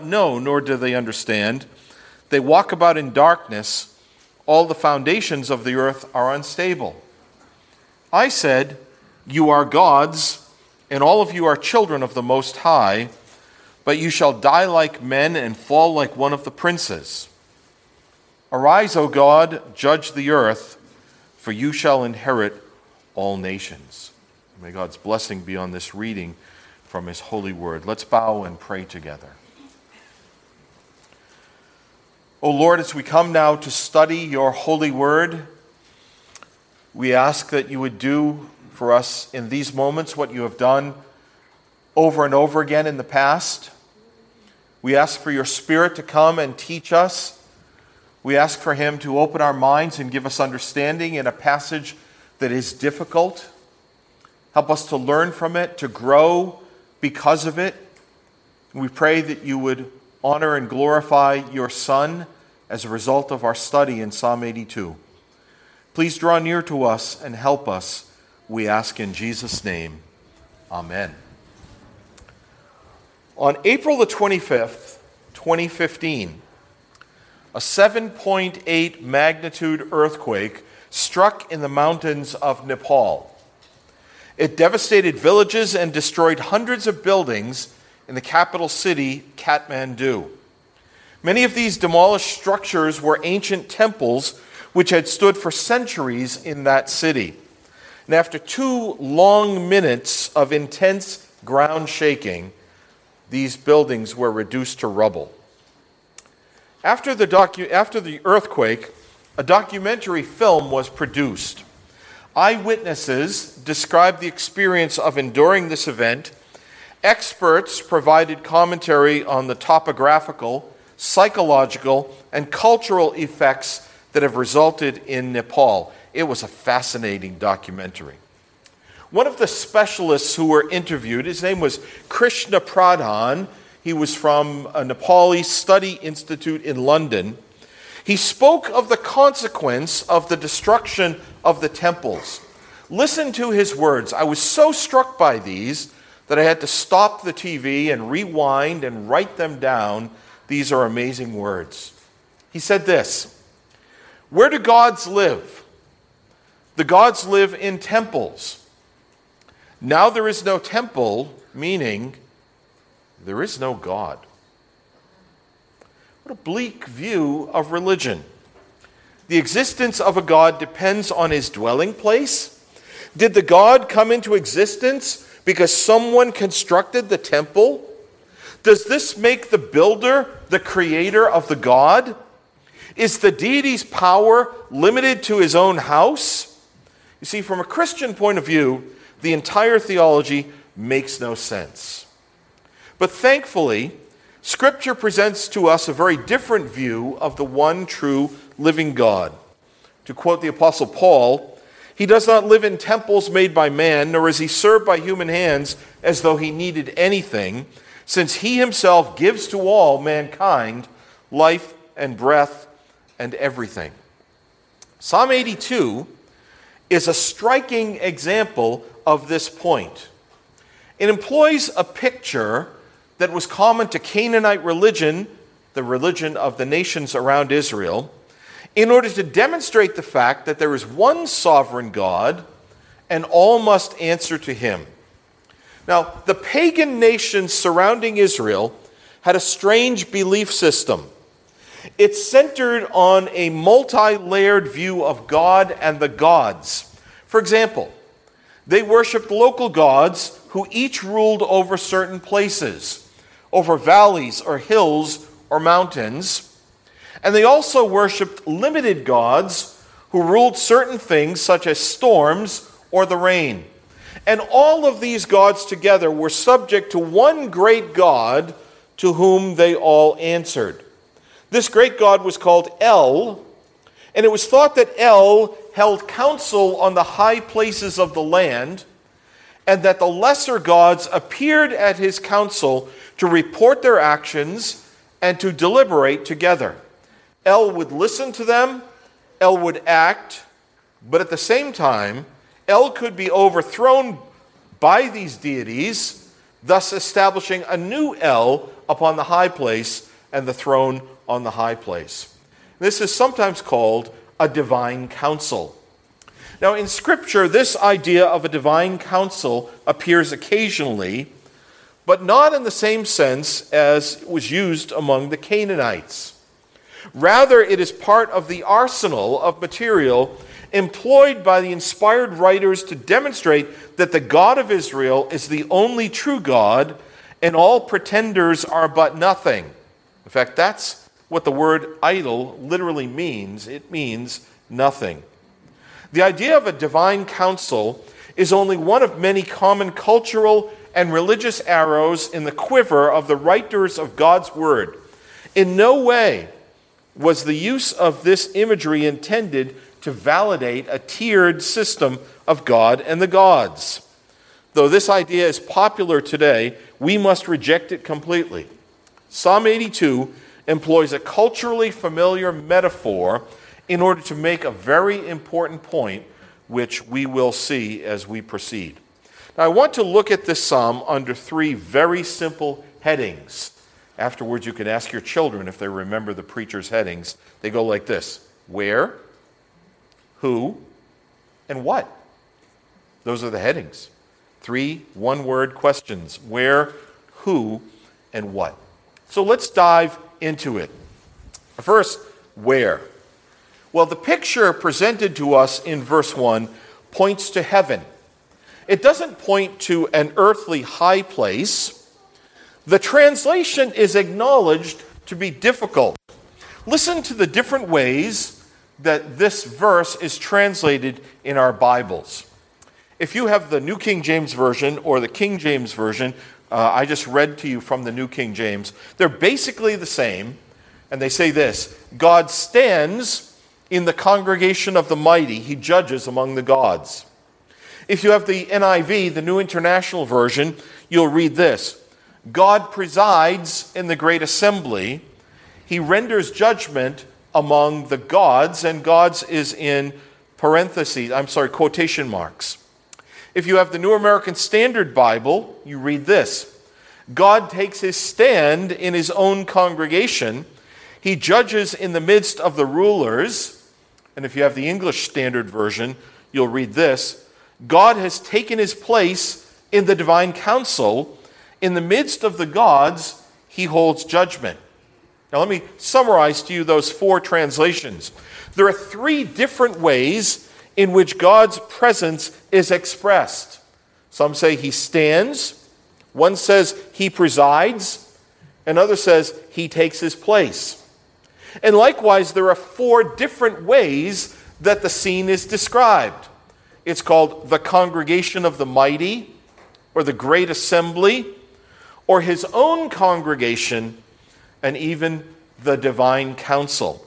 know, nor do they understand. They walk about in darkness. All the foundations of the earth are unstable. I said, you are gods, and all of you are children of the Most High, but you shall die like men and fall like one of the princes. Arise, O God, judge the earth, for you shall inherit all nations. May God's blessing be on this reading from his holy word. Let's bow and pray together. O Lord, as we come now to study your holy word, we ask that you would do for us in these moments what you have done over and over again in the past. We ask for your Spirit to come and teach us. We ask for him to open our minds and give us understanding in a passage that is difficult. Help us to learn from it, to grow because of it. We pray that you would honor and glorify your Son as a result of our study in Psalm 82. Please draw near to us and help us, we ask in Jesus' name. Amen. On April the 25th, 2015, a 7.8 magnitude earthquake struck in the mountains of Nepal. It devastated villages and destroyed hundreds of buildings in the capital city, Kathmandu. Many of these demolished structures were ancient temples which had stood for centuries in that city. And after 2 long minutes of intense ground shaking, these buildings were reduced to rubble. After the earthquake, a documentary film was produced. Eyewitnesses described the experience of enduring this event. Experts provided commentary on the topographical, psychological, and cultural effects that have resulted in Nepal. It was a fascinating documentary. One of the specialists who were interviewed, his name was Krishna Pradhan. He was from a Nepali Study Institute in London. He spoke of the consequence of the destruction of the temples. Listen to his words. I was so struck by these that I had to stop the TV and rewind and write them down. These are amazing words. He said this: where do gods live? The gods live in temples. Now there is no temple, meaning there is no God. What a bleak view of religion. The existence of a God depends on his dwelling place. Did the God come into existence because someone constructed the temple? Does this make the builder the creator of the God? Is the deity's power limited to his own house? You see, from a Christian point of view, the entire theology makes no sense. But thankfully, Scripture presents to us a very different view of the one true living God. To quote the Apostle Paul, he does not live in temples made by man, nor is he served by human hands as though he needed anything, since he himself gives to all mankind life and breath and everything. Psalm 82 is a striking example of this point. It employs a picture that was common to Canaanite religion, the religion of the nations around Israel, in order to demonstrate the fact that there is one sovereign God and all must answer to him. Now, the pagan nations surrounding Israel had a strange belief system. It centered on a multi-layered view of God and the gods. For example, they worshipped local gods who each ruled over certain places, over valleys or hills or mountains. And they also worshipped limited gods who ruled certain things such as storms or the rain. And all of these gods together were subject to one great God to whom they all answered. This great God was called El, and it was thought that El held counsel on the high places of the land, and that the lesser gods appeared at his council to report their actions and to deliberate together. El would listen to them, El would act, but at the same time, El could be overthrown by these deities, thus establishing a new El upon the high place and the throne on the high place. This is sometimes called a divine council. Now, in Scripture, this idea of a divine council appears occasionally, but not in the same sense as was used among the Canaanites. Rather, it is part of the arsenal of material employed by the inspired writers to demonstrate that the God of Israel is the only true God and all pretenders are but nothing. In fact, that's what the word idol literally means. It means nothing. The idea of a divine council is only one of many common cultural and religious arrows in the quiver of the writers of God's word. In no way was the use of this imagery intended to validate a tiered system of God and the gods. Though this idea is popular today, we must reject it completely. Psalm 82 employs a culturally familiar metaphor in order to make a very important point, which we will see as we proceed. Now, I want to look at this psalm under three very simple headings. Afterwards, you can ask your children if they remember the preacher's headings. They go like this: where, who, and what. Those are the headings. 3 one-word questions: where, who, and what. So let's dive into it. First, where? Well, the picture presented to us in verse 1 points to heaven. It doesn't point to an earthly high place. The translation is acknowledged to be difficult. Listen to the different ways that this verse is translated in our Bibles. If you have the New King James Version or the King James Version, I just read to you from the New King James, they're basically the same, and they say this: God stands in the congregation of the mighty, he judges among the gods. If you have the NIV, the New International Version, you'll read this: God presides in the great assembly, he renders judgment among the gods, and gods is in quotation marks. If you have the New American Standard Bible, you read this: God takes his stand in his own congregation, he judges in the midst of the rulers. And if you have the English Standard Version, you'll read this: God has taken his place in the divine council. In the midst of the gods, he holds judgment. Now let me summarize to you those 4 translations. There are 3 different ways in which God's presence is expressed. Some say he stands, one says he presides, another says he takes his place. And likewise, there are 4 different ways that the scene is described. It's called the congregation of the mighty, or the great assembly, or his own congregation, and even the divine council.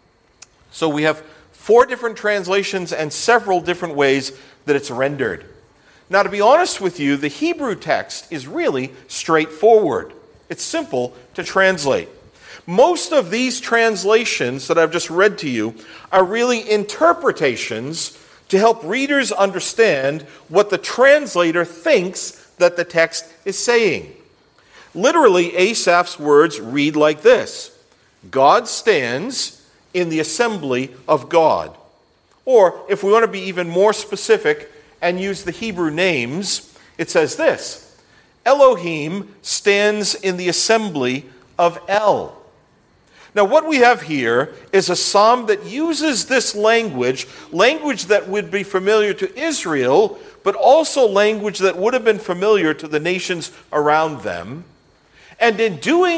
So we have 4 different translations and several different ways that it's rendered. Now, to be honest with you, the Hebrew text is really straightforward. It's simple to translate. Most of these translations that I've just read to you are really interpretations to help readers understand what the translator thinks that the text is saying. Literally, Asaph's words read like this: God stands in the assembly of God. Or, if we want to be even more specific and use the Hebrew names, it says this: Elohim stands in the assembly of El. Now, what we have here is a psalm that uses this language that would be familiar to Israel, but also language that would have been familiar to the nations around them. And in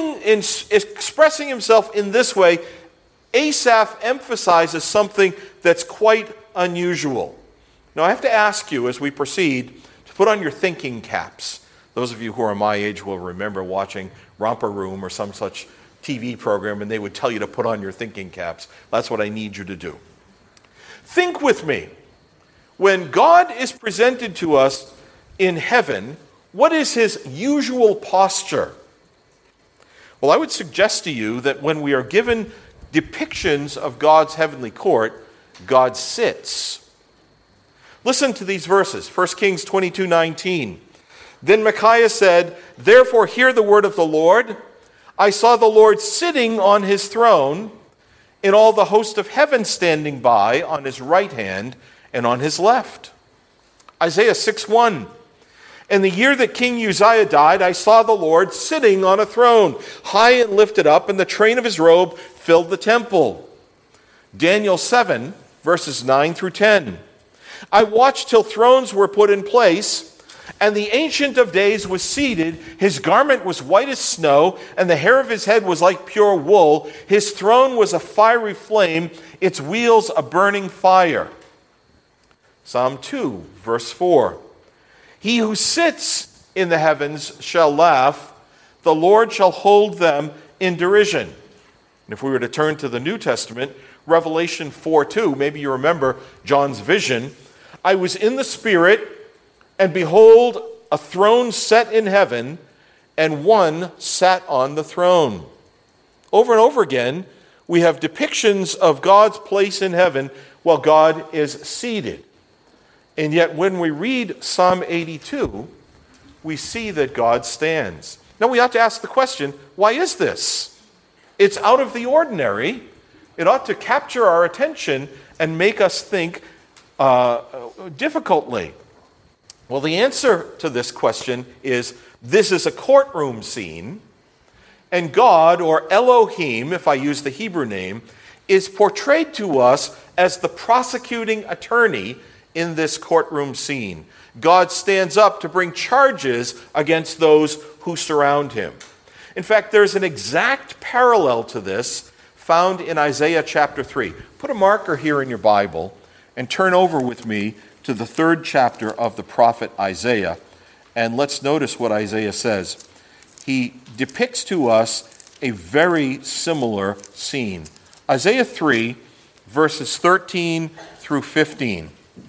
expressing himself in this way, Asaph emphasizes something that's quite unusual. Now, I have to ask you as we proceed to put on your thinking caps. Those of you who are my age will remember watching Romper Room or some such TV program, and they would tell you to put on your thinking caps. That's what I need you to do. Think with me. When God is presented to us in heaven, what is his usual posture? Well, I would suggest to you that when we are given depictions of God's heavenly court, God sits. Listen to these verses. 1 Kings 22:19. Then Micaiah said, "Therefore hear the word of the Lord. I saw the Lord sitting on his throne, and all the host of heaven standing by on his right hand and on his left. Isaiah 6:1. In the year that King Uzziah died, I saw the Lord sitting on a throne, high and lifted up, and the train of his robe filled the temple. Daniel 7, verses 9 through 10. I watched till thrones were put in place, and the Ancient of Days was seated. His garment was white as snow, and the hair of his head was like pure wool. His throne was a fiery flame, its wheels a burning fire. Psalm 2, verse 4. He who sits in the heavens shall laugh. The Lord shall hold them in derision. And if we were to turn to the New Testament, Revelation 4:2, maybe you remember John's vision. I was in the Spirit, and behold, a throne set in heaven, and one sat on the throne. Over and over again, we have depictions of God's place in heaven while God is seated. And yet when we read Psalm 82, we see that God stands. Now we ought to ask the question, why is this? It's out of the ordinary. It ought to capture our attention and make us think difficultly. Well, the answer to this question is this is a courtroom scene, and God, or Elohim, if I use the Hebrew name, is portrayed to us as the prosecuting attorney in this courtroom scene. God stands up to bring charges against those who surround him. In fact, there's an exact parallel to this found in Isaiah chapter 3. Put a marker here in your Bible and turn over with me to the 3rd chapter of the prophet Isaiah. And let's notice what Isaiah says. He depicts to us a very similar scene. Isaiah 3, verses 13 through 15.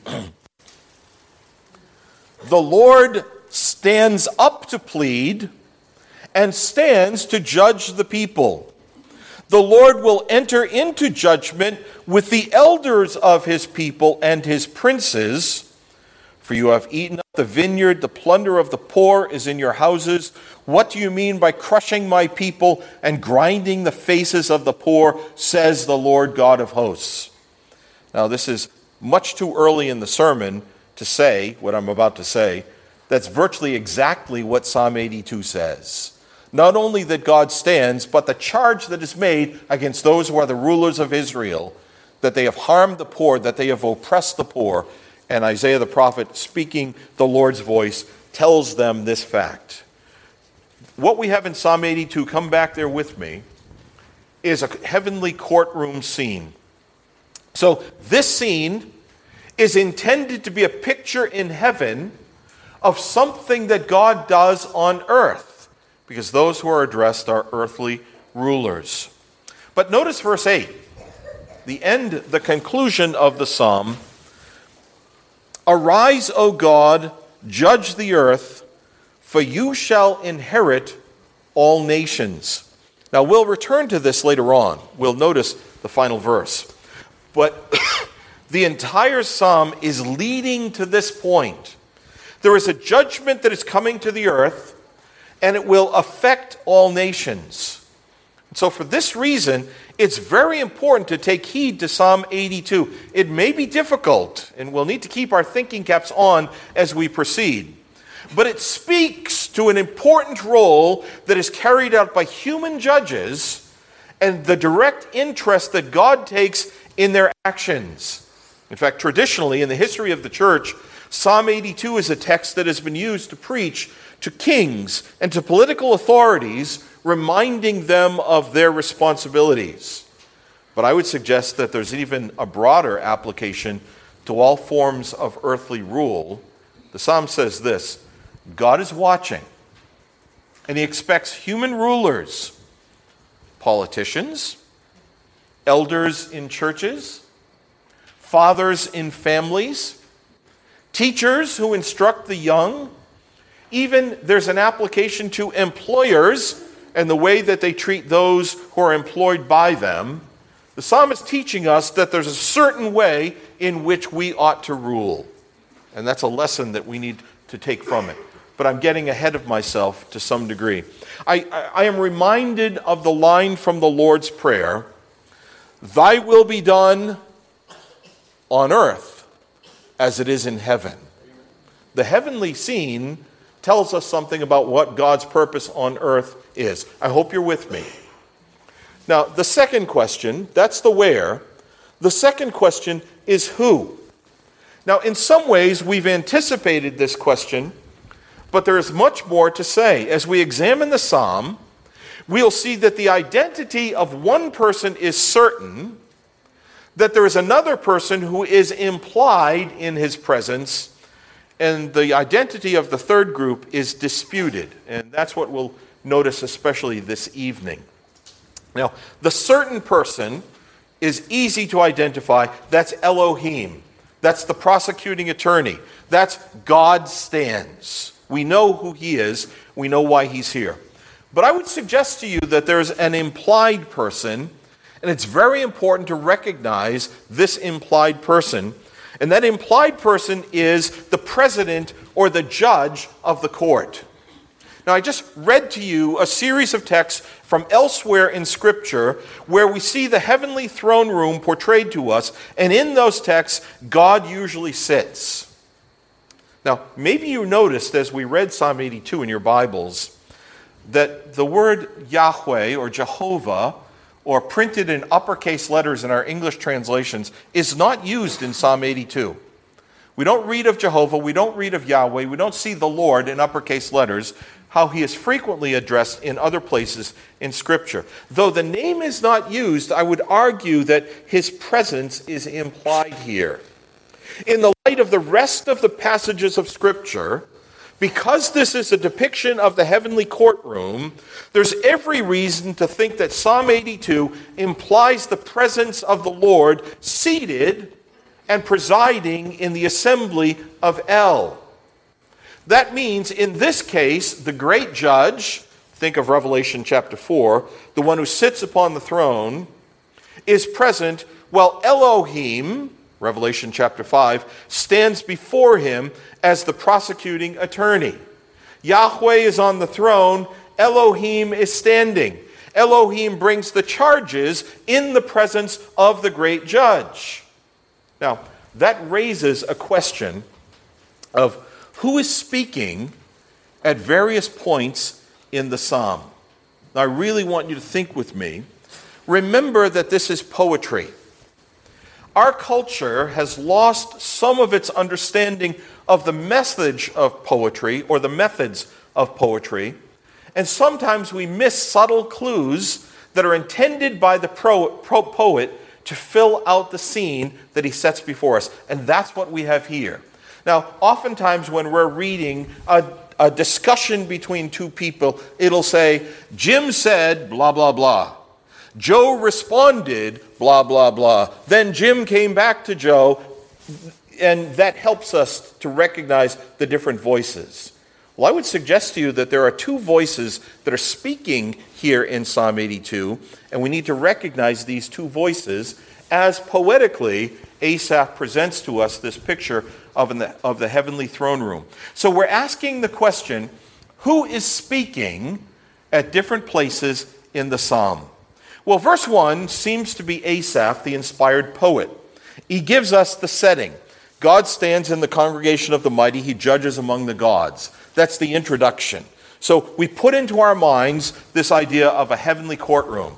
The Lord stands up to plead and stands to judge the people. The Lord will enter into judgment with the elders of his people and his princes. For you have eaten up the vineyard, the plunder of the poor is in your houses. What do you mean by crushing my people and grinding the faces of the poor, says the Lord God of hosts. Now this is much too early in the sermon to say what I'm about to say. That's virtually exactly what Psalm 82 says. Not only that God stands, but the charge that is made against those who are the rulers of Israel, that they have harmed the poor, that they have oppressed the poor. And Isaiah the prophet, speaking the Lord's voice, tells them this fact. What we have in Psalm 82, come back there with me, is a heavenly courtroom scene. So this scene is intended to be a picture in heaven of something that God does on earth, because those who are addressed are earthly rulers. But notice verse 8, the conclusion of the psalm. Arise, O God, judge the earth, for you shall inherit all nations. Now we'll return to this later on. We'll notice the final verse. But the entire psalm is leading to this point. There is a judgment that is coming to the earth, and it will affect all nations. So for this reason, it's very important to take heed to Psalm 82. It may be difficult, and we'll need to keep our thinking caps on as we proceed. But it speaks to an important role that is carried out by human judges and the direct interest that God takes in their actions. In fact, traditionally, in the history of the church, Psalm 82 is a text that has been used to preach to kings and to political authorities, reminding them of their responsibilities. But I would suggest that there's even a broader application to all forms of earthly rule. The psalm says this: God is watching, and he expects human rulers, politicians, elders in churches, fathers in families, teachers who instruct the young. Even there's an application to employers and the way that they treat those who are employed by them. The psalm is teaching us that there's a certain way in which we ought to rule. And that's a lesson that we need to take from it. But but I'm getting ahead of myself to some degree. I am reminded of the line from the Lord's Prayer, "Thy will be done on earth as it is in heaven." The heavenly scene tells us something about what God's purpose on earth is. I hope you're with me. Now, the second question, that's the where. The second question is who. Now, in some ways, we've anticipated this question, but there is much more to say. As we examine the psalm, we'll see that the identity of one person is certain, that there is another person who is implied in his presence, and the identity of the third group is disputed. And that's what we'll notice especially this evening. Now, the certain person is easy to identify. That's Elohim. That's the prosecuting attorney. That's God stands. We know who he is. We know why he's here. But I would suggest to you that there's an implied person, and it's very important to recognize this implied person. And that implied person is the president or the judge of the court. Now, I just read to you a series of texts from elsewhere in Scripture where we see the heavenly throne room portrayed to us, and in those texts, God usually sits. Now, maybe you noticed as we read Psalm 82 in your Bibles that the word Yahweh or Jehovah, or printed in uppercase letters in our English translations, is not used in Psalm 82. We don't read of Jehovah, we don't read of Yahweh, we don't see the Lord in uppercase letters, how he is frequently addressed in other places in Scripture. Though the name is not used, I would argue that his presence is implied here. In the light of the rest of the passages of Scripture, because this is a depiction of the heavenly courtroom, there's every reason to think that Psalm 82 implies the presence of the Lord seated and presiding in the assembly of El. That means, in this case, the great judge, think of Revelation chapter 4, the one who sits upon the throne, is present while Elohim, Revelation chapter 5, stands before him as the prosecuting attorney. Yahweh is on the throne, Elohim is standing. Elohim brings the charges in the presence of the great judge. Now, that raises a question of who is speaking at various points in the psalm. Now, I really want you to think with me. Remember that this is poetry. Our culture has lost some of its understanding of the message of poetry or the methods of poetry, and sometimes we miss subtle clues that are intended by the poet to fill out the scene that he sets before us. And that's what we have here. Now, oftentimes when we're reading a discussion between two people, it'll say, Jim said blah, blah, blah. Joe responded blah, blah, blah. Then Jim came back to Joe, and that helps us to recognize the different voices. Well, I would suggest to you that there are two voices that are speaking here in Psalm 82, and we need to recognize these two voices as poetically Asaph presents to us this picture of the heavenly throne room. So we're asking the question, who is speaking at different places in the psalm? Well, verse 1 seems to be Asaph, the inspired poet. He gives us the setting. God stands in the congregation of the mighty. He judges among the gods. That's the introduction. So we put into our minds this idea of a heavenly courtroom.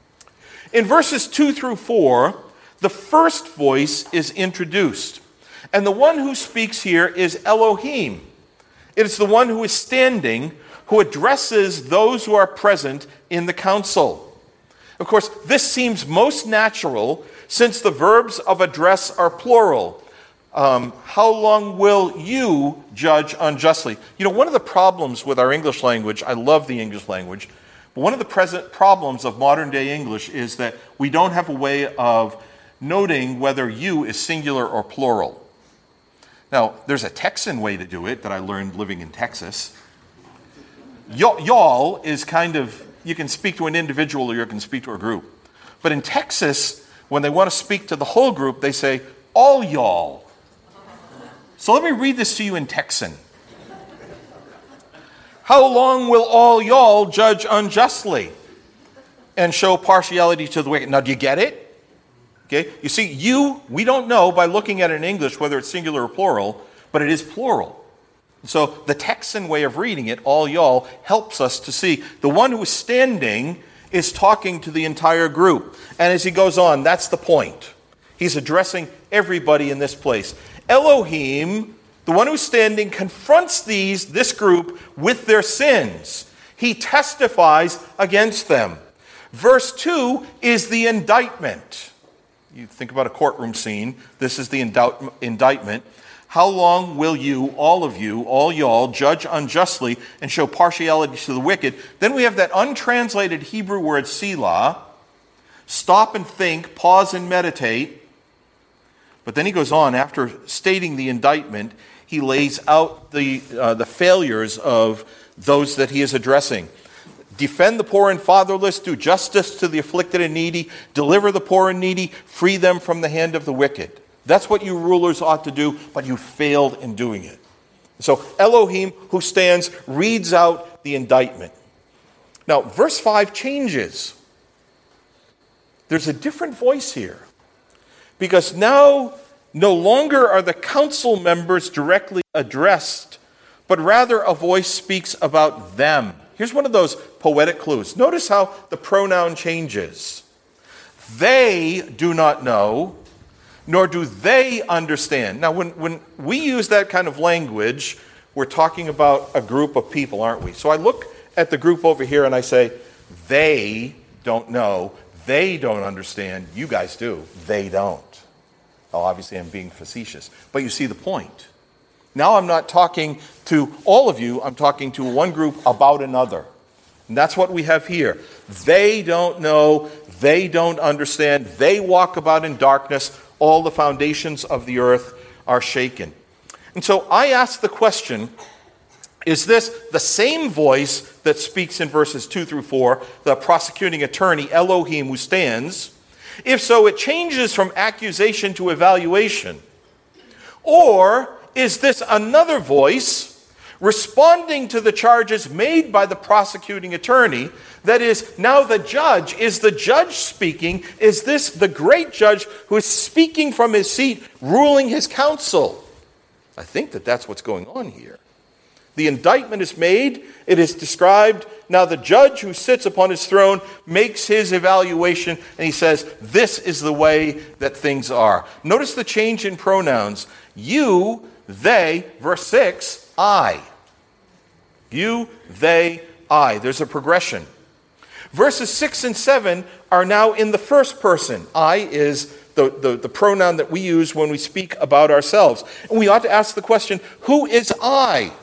In verses 2 through 4, the first voice is introduced. And the one who speaks here is Elohim. It is the one who is standing, who addresses those who are present in the council. Of course, this seems most natural since the verbs of address are plural. How long will you judge unjustly? You know, one of the problems with our English language, I love the English language, but one of the present problems of modern day English is that we don't have a way of noting whether you is singular or plural. Now, there's a Texan way to do it that I learned living in Texas. Y'all is kind of, you can speak to an individual or you can speak to a group. But in Texas, when they want to speak to the whole group, they say, all y'all. So let me read this to you in Texan. How long will all y'all judge unjustly and show partiality to the wicked? Now, do you get it? Okay, you see, we don't know by looking at it in English whether it's singular or plural, but it is plural. So the Texan way of reading it, all y'all, helps us to see the one who is standing is talking to the entire group. And as he goes on, that's the point. He's addressing everybody in this place. Elohim, the one who's standing, confronts this group with their sins. He testifies against them. Verse 2 is the indictment. You think about a courtroom scene. This is the indictment. How long will you, all y'all, judge unjustly and show partiality to the wicked? Then we have that untranslated Hebrew word selah. Stop and think, pause and meditate. But then he goes on, after stating the indictment, he lays out the failures of those that he is addressing. Defend the poor and fatherless, do justice to the afflicted and needy, deliver the poor and needy, free them from the hand of the wicked. That's what you rulers ought to do, but you failed in doing it. So Elohim, who stands, reads out the indictment. Now, verse 5 changes. There's a different voice here. Because now, no longer are the council members directly addressed, but rather a voice speaks about them. Here's one of those poetic clues. Notice how the pronoun changes. They do not know, nor do they understand. Now, when we use that kind of language, we're talking about a group of people, aren't we? So I look at the group over here and I say, they don't know, they don't understand, you guys do, they don't. Well, obviously I'm being facetious, but you see the point. Now I'm not talking to all of you, I'm talking to one group about another. And that's what we have here. They don't know, they don't understand, they walk about in darkness, all the foundations of the earth are shaken. And so I ask the question, is this the same voice that speaks in verses 2 through 4, the prosecuting attorney, Elohim, who stands? If so, it changes from accusation to evaluation. Or is this another voice responding to the charges made by the prosecuting attorney? That is, now the judge. Is the judge speaking? Is this the great judge who is speaking from his seat, ruling his counsel? I think that that's what's going on here. The indictment is made. It is described. Now the judge who sits upon his throne makes his evaluation, and he says, this is the way that things are. Notice the change in pronouns. You, they, verse 6, I. You, they, I. There's a progression. Verses 6 and 7 are now in the first person. I is the pronoun that we use when we speak about ourselves. And we ought to ask the question, who is I?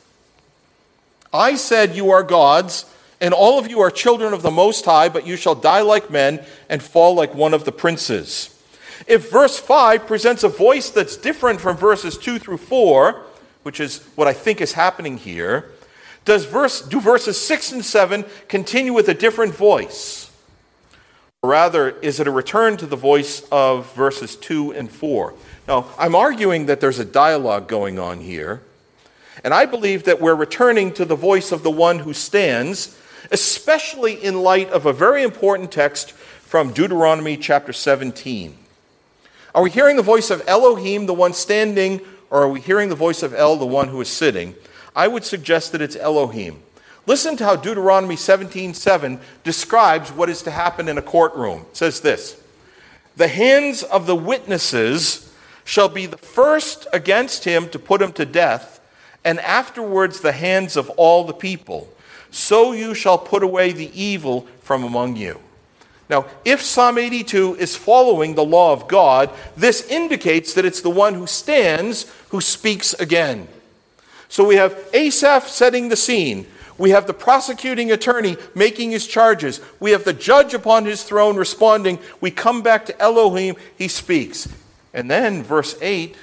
I said you are gods, and all of you are children of the Most High, but you shall die like men and fall like one of the princes. If verse 5 presents a voice that's different from verses 2 through 4, which is what I think is happening here, do verses 6 and 7 continue with a different voice? Or rather, is it a return to the voice of verses 2 and 4? Now, I'm arguing that there's a dialogue going on here, and I believe that we're returning to the voice of the one who stands, especially in light of a very important text from Deuteronomy chapter 17. Are we hearing the voice of Elohim, the one standing, or are we hearing the voice of El, the one who is sitting? I would suggest that it's Elohim. Listen to how Deuteronomy 17:7 describes what is to happen in a courtroom. It says this, the hands of the witnesses shall be the first against him to put him to death, and afterwards the hands of all the people. So you shall put away the evil from among you. Now, if Psalm 82 is following the law of God, this indicates that it's the one who stands who speaks again. So we have Asaph setting the scene. We have the prosecuting attorney making his charges. We have the judge upon his throne responding. We come back to Elohim. He speaks. And then verse 8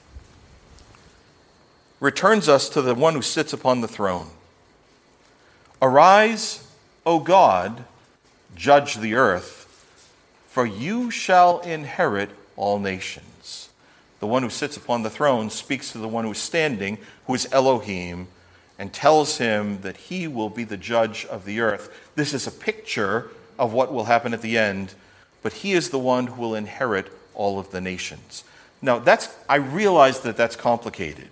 returns us to the one who sits upon the throne. Arise, O God, judge the earth, for you shall inherit all nations. The one who sits upon the throne speaks to the one who is standing, who is Elohim, and tells him that he will be the judge of the earth. This is a picture of what will happen at the end, but he is the one who will inherit all of the nations. Now, I realize that that's complicated,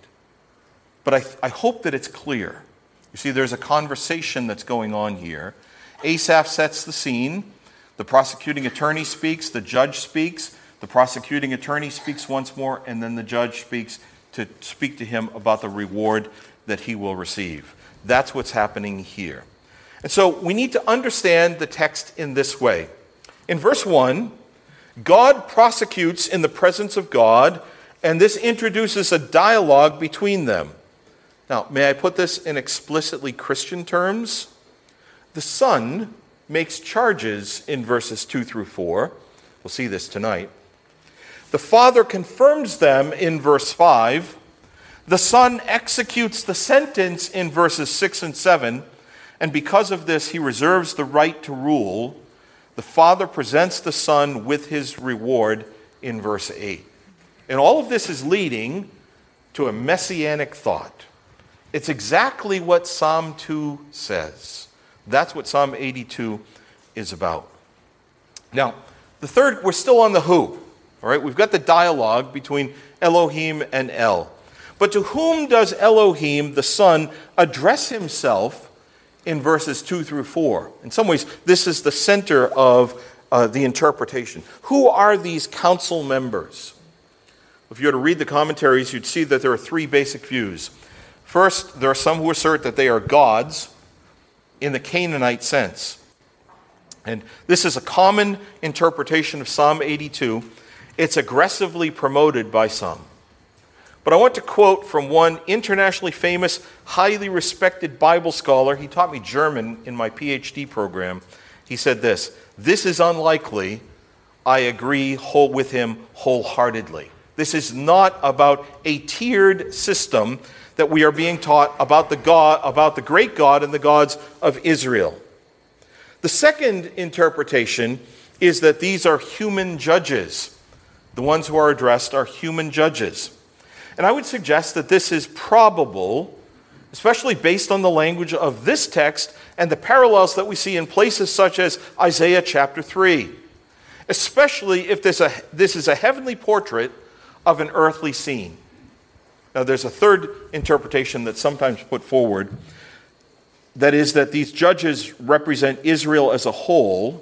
but I hope that it's clear. You see, there's a conversation that's going on here. Asaph sets the scene. The prosecuting attorney speaks, the judge speaks, the prosecuting attorney speaks once more, and then the judge speaks to speak to him about the reward that he will receive. That's what's happening here. And so we need to understand the text in this way. In verse 1, God prosecutes in the presence of God, and this introduces a dialogue between them. Now, may I put this in explicitly Christian terms? The Son makes charges in verses 2 through 4. We'll see this tonight. The Father confirms them in verse 5. The Son executes the sentence in verses 6 and 7. And because of this, he reserves the right to rule. The Father presents the Son with his reward in verse 8. And all of this is leading to a messianic thought. It's exactly what Psalm 2 says. That's what Psalm 82 is about. Now, the third, we're still on the who. All right, we've got the dialogue between Elohim and El. But to whom does Elohim, the Son, address himself in verses 2 through 4? In some ways, this is the center of the interpretation. Who are these council members? If you were to read the commentaries, you'd see that there are three basic views. First, there are some who assert that they are gods in the Canaanite sense. And this is a common interpretation of Psalm 82. It's aggressively promoted by some. But I want to quote from one internationally famous, highly respected Bible scholar. He taught me German in my PhD program. He said this: "This is unlikely. I agree with him wholeheartedly." This is not about a tiered system that we are being taught about the great God and the gods of Israel. The second interpretation is that these are human judges. The ones who are addressed are human judges. And I would suggest that this is probable, especially based on the language of this text and the parallels that we see in places such as Isaiah chapter 3, especially if this is a heavenly portrait of an earthly scene. Now, there's a third interpretation that's sometimes put forward, that is that these judges represent Israel as a whole,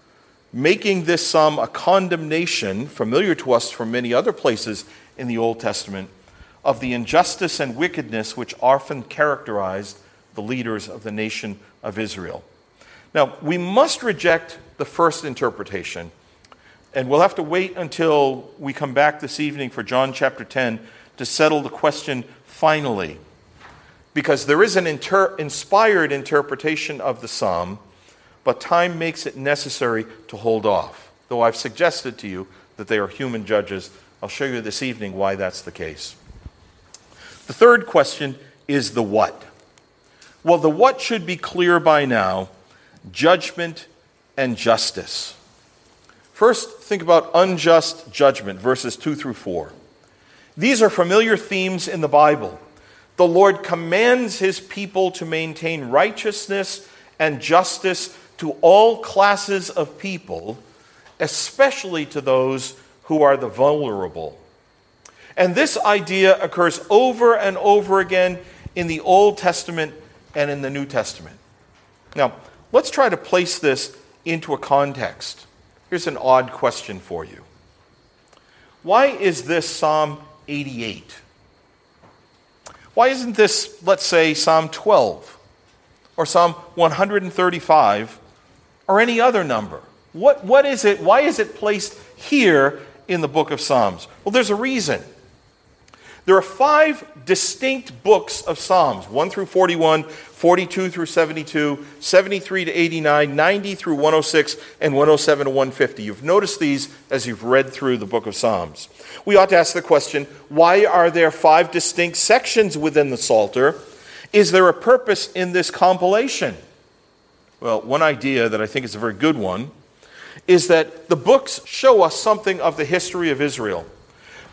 making this psalm a condemnation, familiar to us from many other places in the Old Testament, of the injustice and wickedness which often characterized the leaders of the nation of Israel. Now, we must reject the first interpretation, and we'll have to wait until we come back this evening for John chapter 10 to settle the question finally, because there is an inspired interpretation of the psalm, but time makes it necessary to hold off. Though I've suggested to you that they are human judges, I'll show you this evening why that's the case. The third question is the what. Well, the what should be clear by now: judgment and justice. First, think about unjust judgment, verses 2 through 4. These are familiar themes in the Bible. The Lord commands his people to maintain righteousness and justice to all classes of people, especially to those who are the vulnerable. And this idea occurs over and over again in the Old Testament and in the New Testament. Now, let's try to place this into a context. Here's an odd question for you. Why is this Psalm 88? Why isn't this, let's say, Psalm 12 or Psalm 135 or any other number? What is it? Why is it placed here in the book of Psalms? Well, there's a reason. There are 5 distinct books of Psalms, 1 through 41, 42 through 72, 73 to 89, 90 through 106, and 107 to 150. You've noticed these as you've read through the book of Psalms. We ought to ask the question, why are there 5 distinct sections within the Psalter? Is there a purpose in this compilation? Well, one idea that I think is a very good one is that the books show us something of the history of Israel.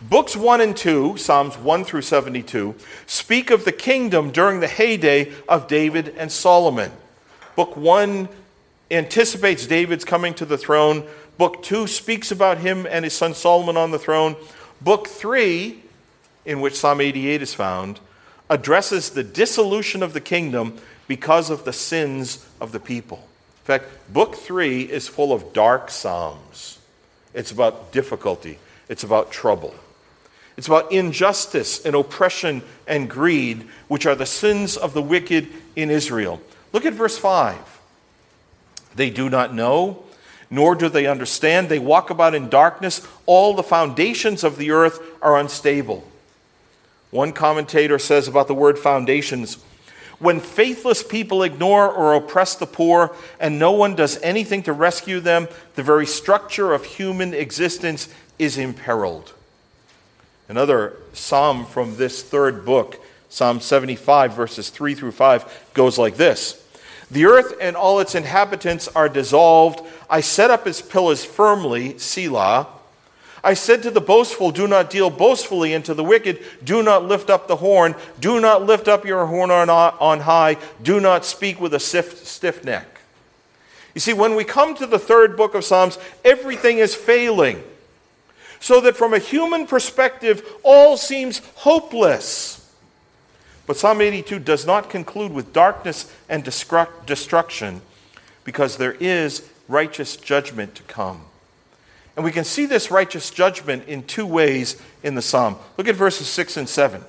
Books 1 and 2, Psalms 1 through 72, speak of the kingdom during the heyday of David and Solomon. Book 1 anticipates David's coming to the throne. Book 2 speaks about him and his son Solomon on the throne. Book 3, in which Psalm 88 is found, addresses the dissolution of the kingdom because of the sins of the people. In fact, Book 3 is full of dark psalms. It's about difficulty. It's about trouble. It's about injustice and oppression and greed, which are the sins of the wicked in Israel. Look at verse 5. They do not know, nor do they understand. They walk about in darkness. All the foundations of the earth are unstable. One commentator says about the word foundations, when faithless people ignore or oppress the poor and no one does anything to rescue them, the very structure of human existence is imperiled. Another psalm from this third book, Psalm 75, verses 3 through 5, goes like this. The earth and all its inhabitants are dissolved. I set up its pillars firmly, Selah. I said to the boastful, do not deal boastfully, and to the wicked, do not lift up the horn. Do not lift up your horn on high. Do not speak with a stiff neck. You see, when we come to the third book of Psalms, everything is failing. So that from a human perspective, all seems hopeless. But Psalm 82 does not conclude with darkness and destruction, because there is righteous judgment to come. And we can see this righteous judgment in two ways in the psalm. Look at verses 6 and 7.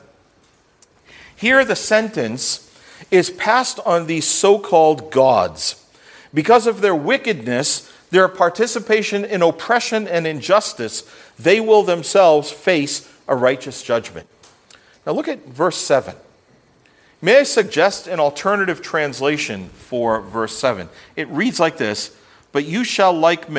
Here the sentence is passed on these so-called gods. Because of their wickedness, their participation in oppression and injustice, they will themselves face a righteous judgment. Now look at verse 7. May I suggest an alternative translation for verse 7? It reads like this, but you shall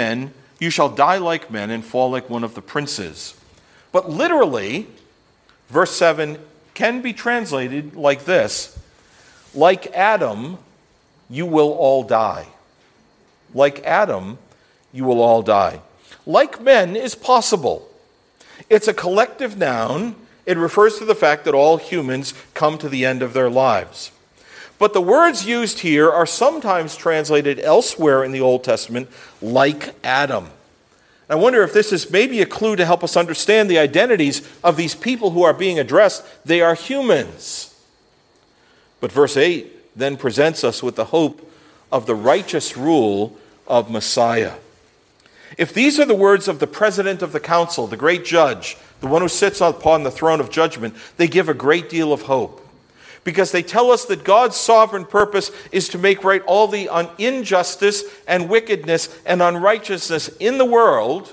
die like men and fall like one of the princes. But literally, verse 7 can be translated like this, like Adam, you will all die. Like Adam, you will all die. Like men is possible. It's a collective noun. It refers to the fact that all humans come to the end of their lives. But the words used here are sometimes translated elsewhere in the Old Testament, like Adam. I wonder if this is maybe a clue to help us understand the identities of these people who are being addressed. They are humans. But verse 8 then presents us with the hope of the righteous rule of Messiah. If these are the words of the president of the council, the great judge, the one who sits upon the throne of judgment, they give a great deal of hope. Because they tell us that God's sovereign purpose is to make right all the injustice and wickedness and unrighteousness in the world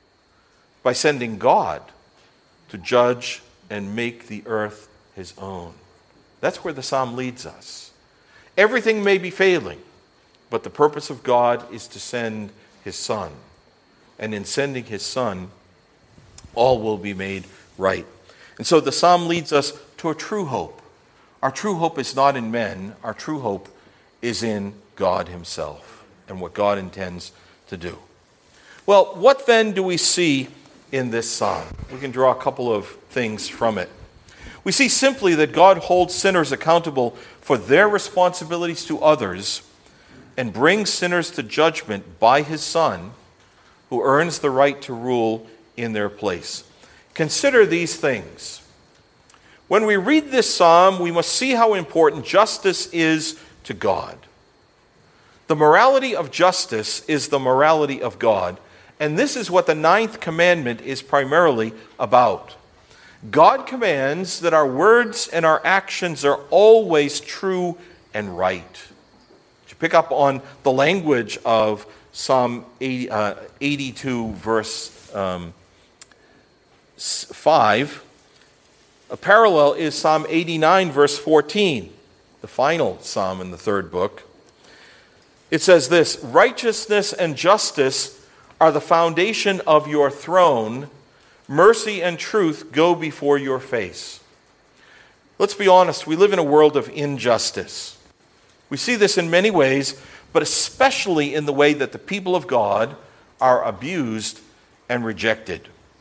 by sending God to judge and make the earth his own. That's where the psalm leads us. Everything may be failing, but the purpose of God is to send his Son. And in sending his Son, all will be made right. And so the psalm leads us to a true hope. Our true hope is not in men. Our true hope is in God himself and what God intends to do. Well, what then do we see in this psalm? We can draw a couple of things from it. We see simply that God holds sinners accountable for their responsibilities to others and brings sinners to judgment by his Son, who earns the right to rule in their place. Consider these things. When we read this psalm, we must see how important justice is to God. The morality of justice is the morality of God, and this is what the 9th commandment is primarily about. God commands that our words and our actions are always true and right. To pick up on the language of Psalm 82, verse 5, a parallel is Psalm 89, verse 14, the final psalm in the third book. It says this, righteousness and justice are the foundation of your throne. Mercy and truth go before your face. Let's be honest, we live in a world of injustice. We see this in many ways, but especially in the way that the people of God are abused and rejected.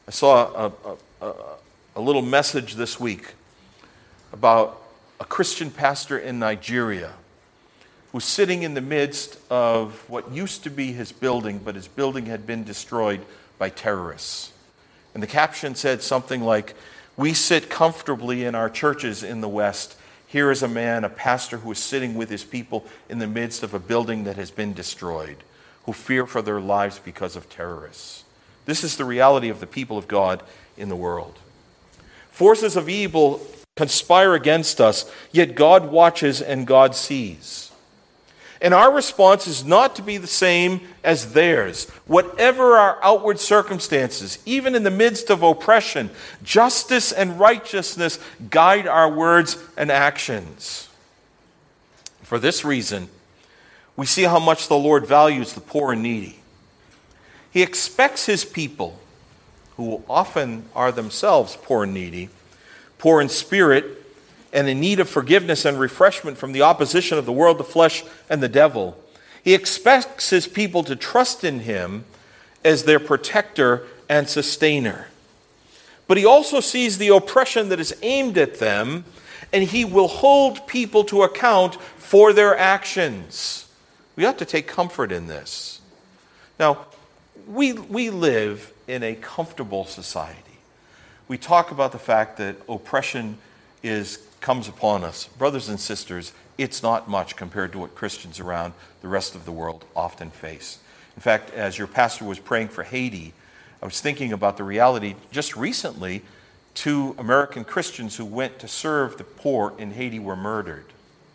I saw a little message this week about a Christian pastor in Nigeria who's sitting in the midst of what used to be his building, but his building had been destroyed by terrorists. And the caption said something like, "We sit comfortably in our churches in the West. Here is a man, a pastor, who is sitting with his people in the midst of a building that has been destroyed, who fear for their lives because of terrorists." This is the reality of the people of God in the world. Forces of evil conspire against us, yet God watches and God sees. And our response is not to be the same as theirs. Whatever our outward circumstances, even in the midst of oppression, justice and righteousness guide our words and actions. For this reason, we see how much the Lord values the poor and needy. He expects his people, who often are themselves poor and needy, poor in spirit, and in need of forgiveness and refreshment from the opposition of the world, the flesh, and the devil. He expects his people to trust in him as their protector and sustainer. But he also sees the oppression that is aimed at them, and he will hold people to account for their actions. We ought to take comfort in this. Now, we live in a comfortable society. We talk about the fact that oppression comes upon us. Brothers and sisters, it's not much compared to what Christians around the rest of the world often face. In fact, as your pastor was praying for Haiti, I was thinking about the reality just recently. 2 American Christians who went to serve the poor in Haiti were murdered.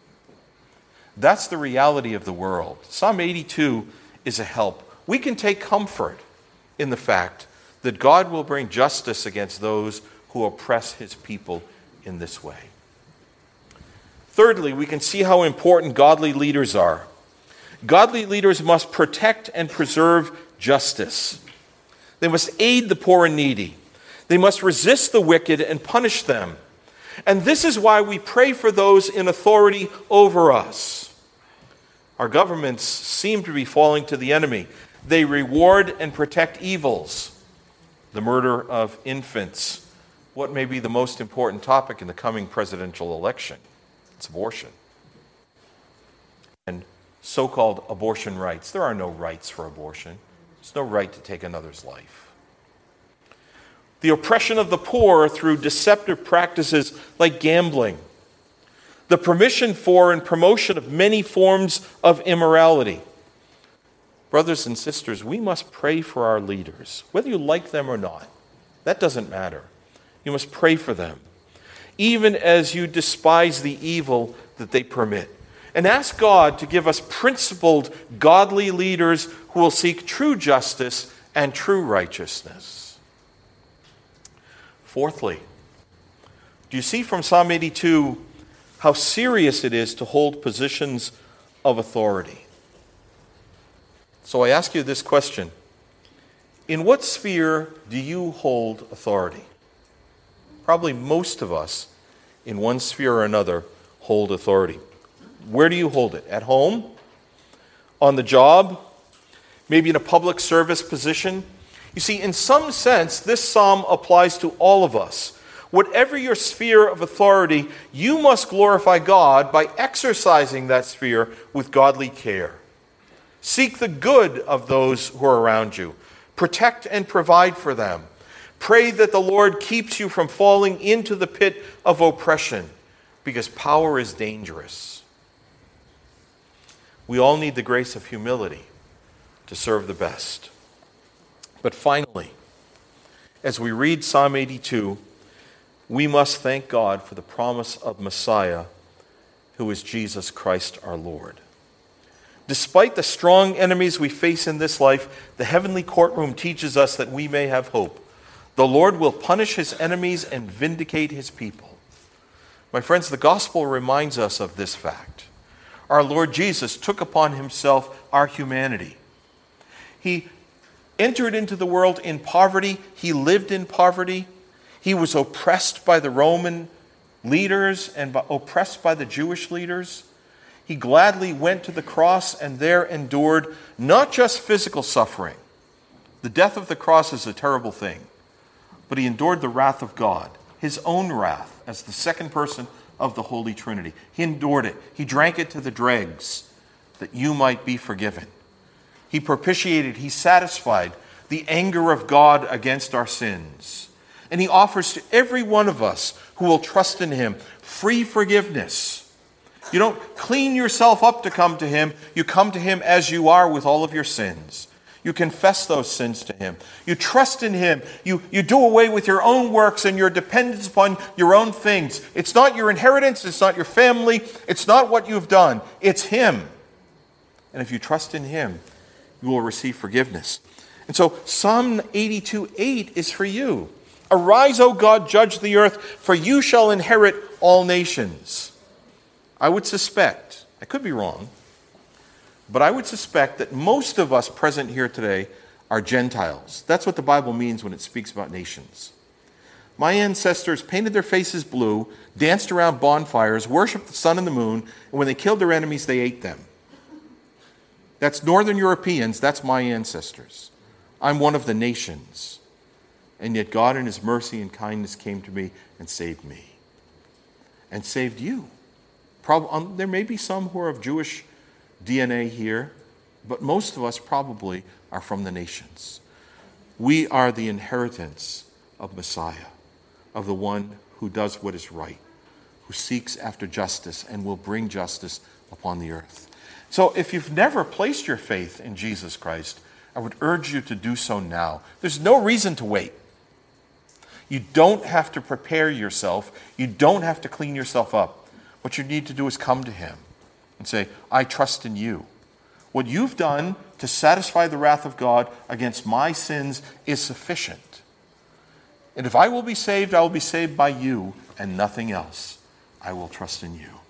That's the reality of the world. Psalm 82 is a help. We can take comfort in the fact that God will bring justice against those who oppress his people in this way. Thirdly, we can see how important godly leaders are. Godly leaders must protect and preserve justice. They must aid the poor and needy. They must resist the wicked and punish them. And this is why we pray for those in authority over us. Our governments seem to be falling to the enemy. They reward and protect evils. The murder of infants. What may be the most important topic in the coming presidential election? It's abortion. And so-called abortion rights. There are no rights for abortion. There's no right to take another's life. The oppression of the poor through deceptive practices like gambling. The permission for and promotion of many forms of immorality. Brothers and sisters, we must pray for our leaders, whether you like them or not. That doesn't matter. You must pray for them, even as you despise the evil that they permit. And ask God to give us principled, godly leaders who will seek true justice and true righteousness. Fourthly, do you see from Psalm 82 how serious it is to hold positions of authority? So I ask you this question. In what sphere do you hold authority? Probably most of us, in one sphere or another, hold authority. Where do you hold it? At home? On the job? Maybe in a public service position? You see, in some sense, this psalm applies to all of us. Whatever your sphere of authority, you must glorify God by exercising that sphere with godly care. Seek the good of those who are around you. Protect and provide for them. Pray that the Lord keeps you from falling into the pit of oppression, because power is dangerous. We all need the grace of humility to serve the best. But finally, as we read Psalm 82, we must thank God for the promise of Messiah, who is Jesus Christ our Lord. Despite the strong enemies we face in this life, the heavenly courtroom teaches us that we may have hope. The Lord will punish his enemies and vindicate his people. My friends, the gospel reminds us of this fact. Our Lord Jesus took upon himself our humanity. He entered into the world in poverty. He lived in poverty. He was oppressed by the Roman leaders and oppressed by the Jewish leaders. He gladly went to the cross and there endured not just physical suffering. The death of the cross is a terrible thing. but he endured the wrath of God, his own wrath, as the second person of the Holy Trinity. He endured it. He drank it to the dregs that you might be forgiven. He propitiated, he satisfied the anger of God against our sins. And he offers to every one of us who will trust in him free forgiveness. You don't clean yourself up to come to him. You come to him as you are with all of your sins. You confess those sins to him. You trust in him. You do away with your own works and your dependence upon your own things. It's not your inheritance. It's not your family. It's not what you've done. It's him. And if you trust in him, you will receive forgiveness. And so Psalm 82:8 is for you. Arise, O God, judge the earth, for you shall inherit all nations. I would suspect, I could be wrong, but I would suspect that most of us present here today are Gentiles. That's what the Bible means when it speaks about nations. My ancestors painted their faces blue, danced around bonfires, worshipped the sun and the moon, and when they killed their enemies, they ate them. That's Northern Europeans. That's my ancestors. I'm one of the nations. And yet God in his mercy and kindness came to me and saved me. And saved you. There may be some who are of Jewish DNA here, but most of us probably are from the nations. We are the inheritance of Messiah, of the one who does what is right, who seeks after justice and will bring justice upon the earth. So if you've never placed your faith in Jesus Christ, I would urge you to do so now. There's no reason to wait. You don't have to prepare yourself. You don't have to clean yourself up. What you need to do is come to him and say, I trust in you. What you've done to satisfy the wrath of God against my sins is sufficient. And if I will be saved, I will be saved by you and nothing else. I will trust in you.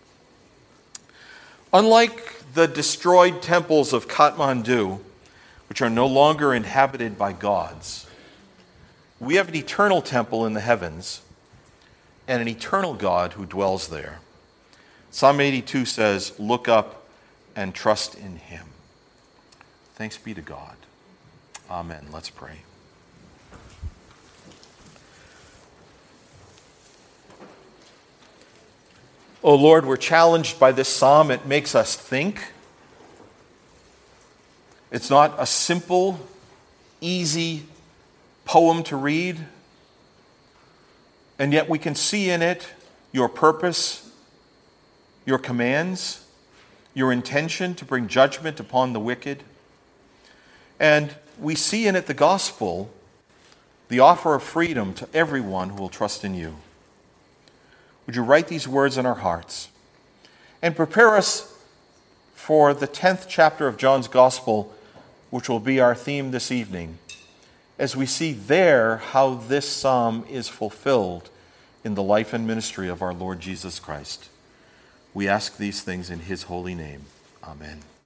Unlike the destroyed temples of Kathmandu, which are no longer inhabited by gods, we have an eternal temple in the heavens and an eternal God who dwells there. Psalm 82 says, look up and trust in him. Thanks be to God. Amen. Let's pray. Oh Lord, we're challenged by this psalm. It makes us think. It's not a simple, easy poem to read. And yet we can see in it your purpose, your commands, your intention to bring judgment upon the wicked. And we see in it the gospel, the offer of freedom to everyone who will trust in you. Would you write these words in our hearts and prepare us for the 10th chapter of John's Gospel, which will be our theme this evening, as we see there how this psalm is fulfilled in the life and ministry of our Lord Jesus Christ. We ask these things in his holy name. Amen.